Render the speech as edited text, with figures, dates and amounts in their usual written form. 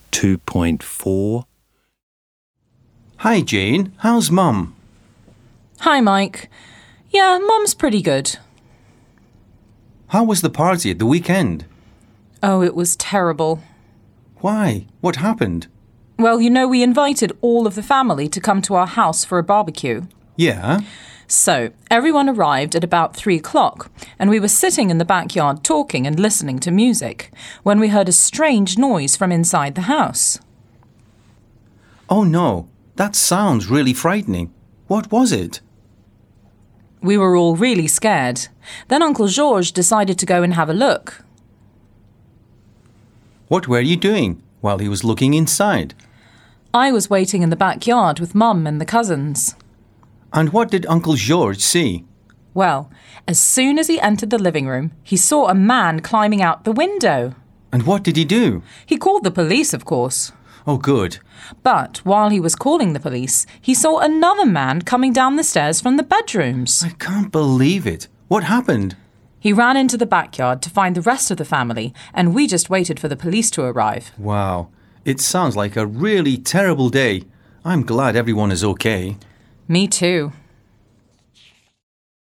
2.4. Hi, Jane. How's Mum? Hi, Mike. Yeah, Mum's pretty good. How was the party at the weekend? Oh, it was terrible. Why? What happened? Well, we invited all of the family to come to our house for a barbecue. Yeah? So, everyone arrived at about 3 o'clock, and we were sitting in the backyard talking and listening to music, when we heard a strange noise from inside the house. Oh no, that sounds really frightening. What was it? We were all really scared. Then Uncle Georges decided to go and have a look. What were you doing while he was looking inside? I was waiting in the backyard with Mum and the cousins. And what did Uncle George see? Well, as soon as he entered the living room, he saw a man climbing out the window. And what did he do? He called the police, of course. Oh, good. But while he was calling the police, he saw another man coming down the stairs from the bedrooms. I can't believe it. What happened? He ran into the backyard to find the rest of the family, and we just waited for the police to arrive. Wow. It sounds like a really terrible day. I'm glad everyone is okay. Me too.